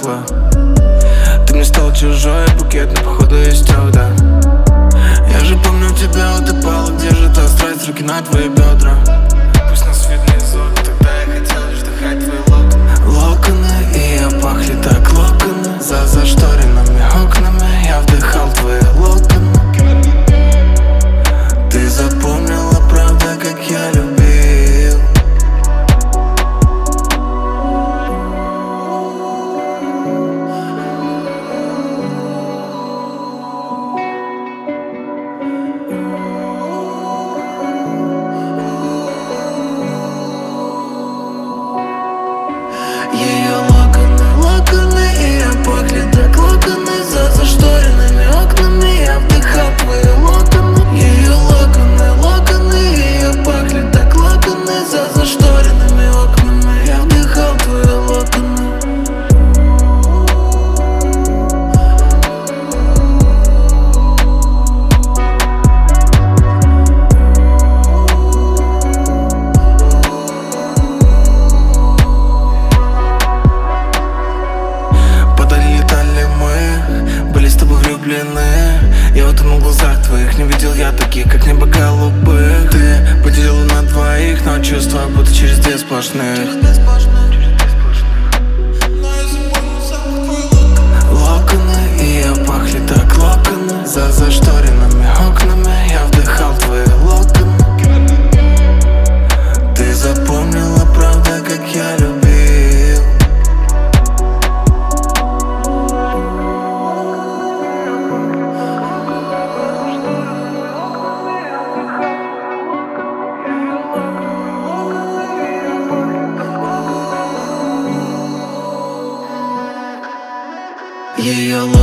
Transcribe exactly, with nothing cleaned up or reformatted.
затухла. Ты мне стал чужой, букет, но походу есть да. Я же помню тебя, утопала, где же та страсть, руки на твои бедра. Пусть нас видно из окна, тогда я хотел лишь вдыхать твои локоны. Локоны, и я пахли так локоны. За зашторенными окнами я вдыхал твои локоны. Ты запомнила, правда, как я любил. Ее локоны, локоны, и я пахли так локоны. За зашторенными окнами я вдыхал твои локоны. Ее локоны, локоны, и я пахли так локоны. За зашторенными окнами я вдыхал твои локоны. Я утонул в глазах твоих, не видел я таких, как небо голубых. Ты поделила на двоих, но чувства будто через две сплошных. Локоны, и я пахли так локоны. За зашторенными окнами я вдыхал твои локоны. Ты запомнила, правда, как я любил. Ее